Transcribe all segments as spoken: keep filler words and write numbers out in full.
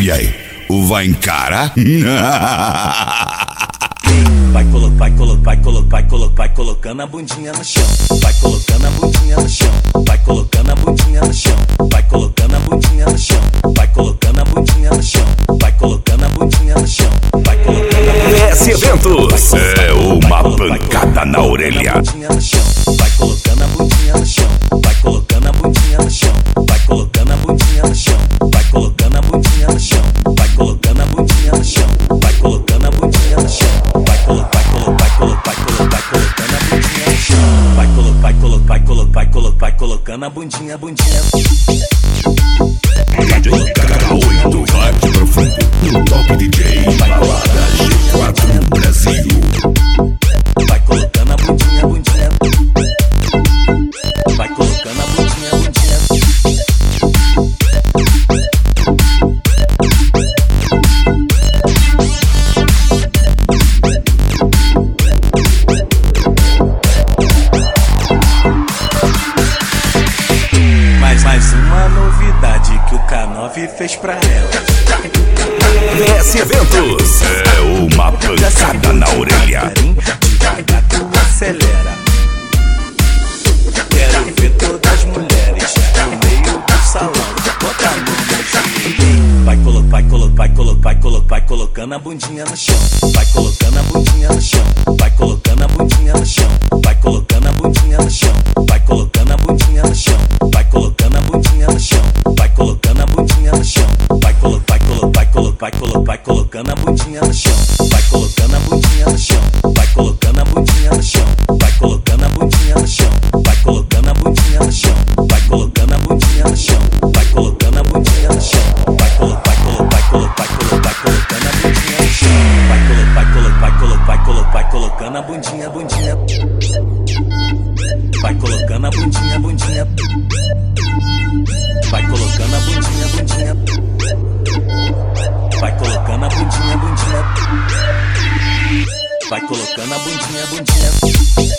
E aí, vai encarar? Vai colo, vai colo, vai colo, vai colo, vai colocando a bundinha no chão. Vai colocando a bundinha no chão. Vai colocando a bundinha no chão. Vai colocando a bundinha no chão. Vai colocando a bundinha no chão. Vai colocando a bundinha no chão. Vai colocando a bundinha no chão. Esse Eventos é uma pancada na orelha. Vai colocando a bundinha no chão. Vai colocando a bundinha no chão. Vai colocando a bundinha no chão. Vai colocando a bundinha no chão. Vai colocando a bundinha no chão. Vai colocando a bundinha no chão. Vai colo, vai colo, vai colo, vai colo, vai colocando a bundinha no chão. Vai colo, vai colo, vai colo, vai colo, vai colocando a bundinha, bundinha. D J K oito vai de profundo no Top D J Balada G quatro Brasil. Vai colocando a bundinha, bundinha. Vai colocando a bundinha, bundinha. Mais, mais uma novidade que o K nove fez pra ela. Esse Eventos é uma pancada na orelha. Devagar tu acelera. Quero ver todas as mulheres no meio do salão. Bota a mão no joelho. Vai colo, vai colo, vai colo, vai colo, vai colocando a bundinha no chão. Vai colocando a bundinha no chão. Vai colocando a bundinha no chão. Vai colocando a bundinha no chão. Vai colocando a bundinha no chão. Vai colocando a bundinha no chão. Vai colocando a bundinha no chão. Vai colo, vai colo, vai colo, vai colo, vai colocando a bundinha no chão. Vai colocando a bundinha no chão. Vai colocando a bundinha no chão. Vai colocando a bundinha no chão. Vai colocando a bundinha no chão. Vai colocando a bundinha no chão. Vai colocando a bundinha no chão. Vai colo, vai colo, vai colo, vai colo, vai colocando a bundinha no chão. Vai colo, vai colo, vai colo, vai colo, vai colocando a bundinha, bundinha. Vai colocando a bundinha, bundinha. Vai colocando a bundinha, bundinha. Vai colocando a bundinha, bundinha. Vai colocando a bundinha, bundinha.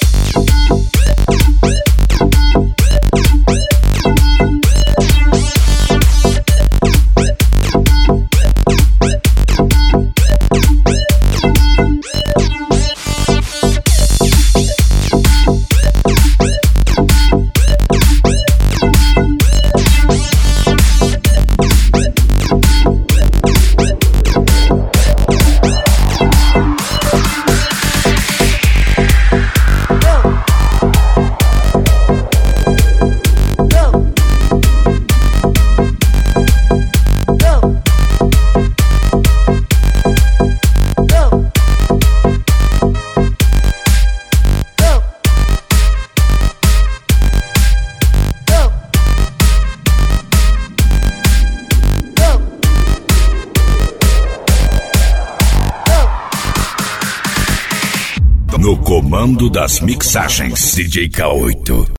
No comando das mixagens, D J K oito.